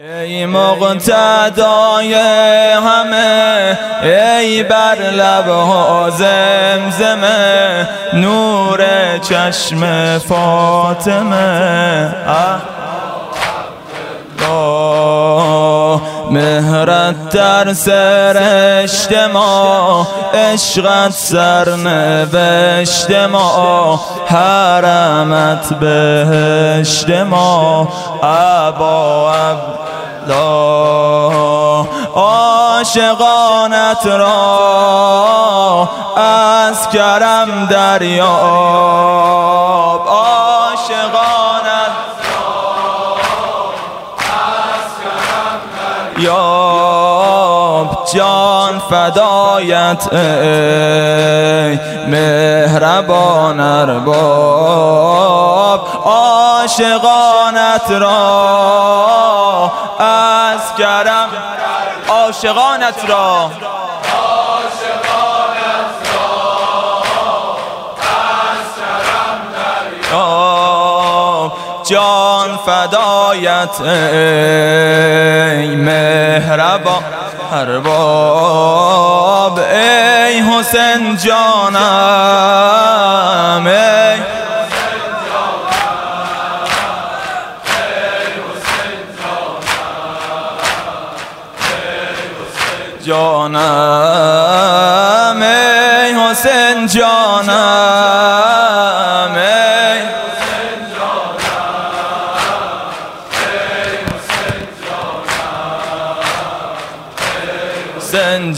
ای مقتدای همه، ای بر لبها زمزمه، نور چشم فاطمه. مهرت در سرشت ما، عشقت سرنوشت ما، حرمت بهشت ما. ابا عبدالله عاشقانت را از کرم دریاب، عاشقانت یاب، جان فدایت ای مهربان ارباب، عاشقانت را از کرم، عاشقانت را جان فدایت ای مهربان ارباب، ای حسین جانم، ای جانم، ای حسین جانم، حسین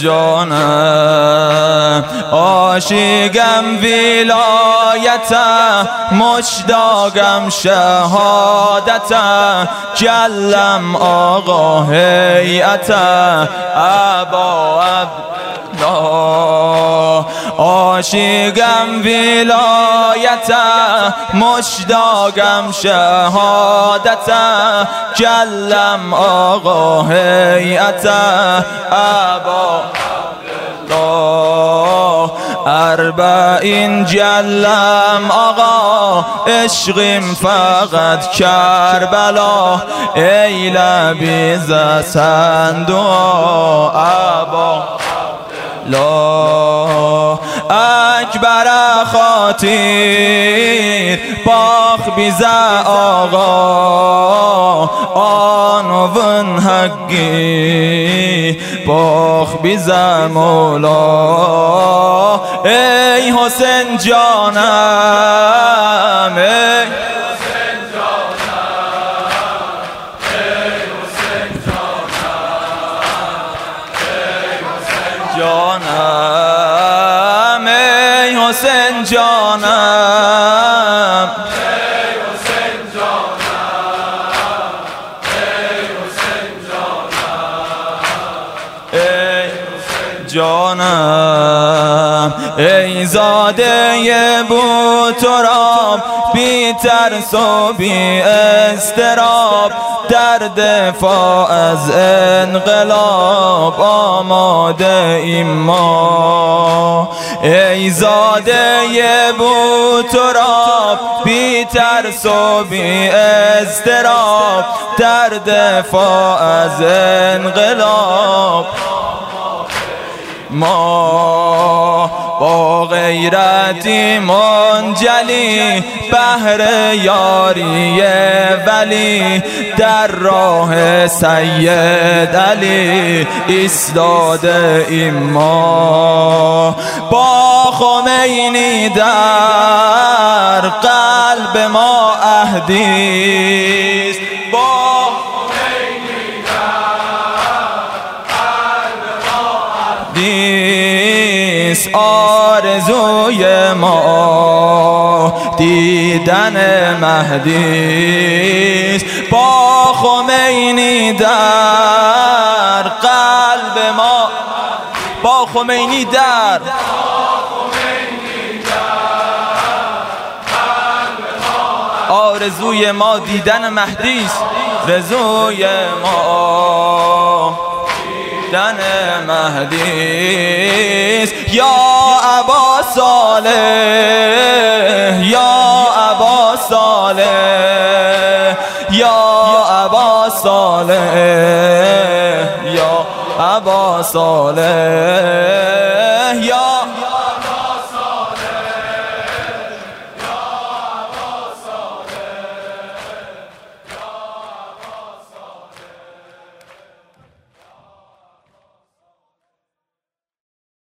جانم، عاشقم ولایتم، مشتاقم شهادتم، کلم آقا هیئتم، ابا عبدالله عاشقم ولایتم، مشتاقم شهادتم، کلم آقا هیئتم، ابا عبدالله اربعین جلم آقا، عشقیم فقط کربلا، ای لبیز صندوق، ابا لا اکبر خاطیر باخ بیزه آقا، آنون حقی باخ بیزه مولا، ای حسین جانم، ای جانم، ای حسین جانم، ای حسین جانم، ای حسین جانم، ای حسین جانم، ای زاده بوتراب، بی ترس و بی اضطراب، در دفاع از انقلاب آماده ایم ما، ای زاده بوتراب، بی ترس و بی اضطراب، در دفاع از انقلاب ما، با غیرتی منجلی، بهر یاری ولی، در راه سید علی ایستاده ایم ما، با خمینی در قلب ما عهدیست، با آرزوی ما دیدن مهدیست، با خمینی در قلب ما، با خمینی در آرزوی ما دیدن مهدیست، رضوی ما دیدن مهدیست. یا ابا صالح، یا ابا صالح، یا ابا صالح، صالح یا ابا صالح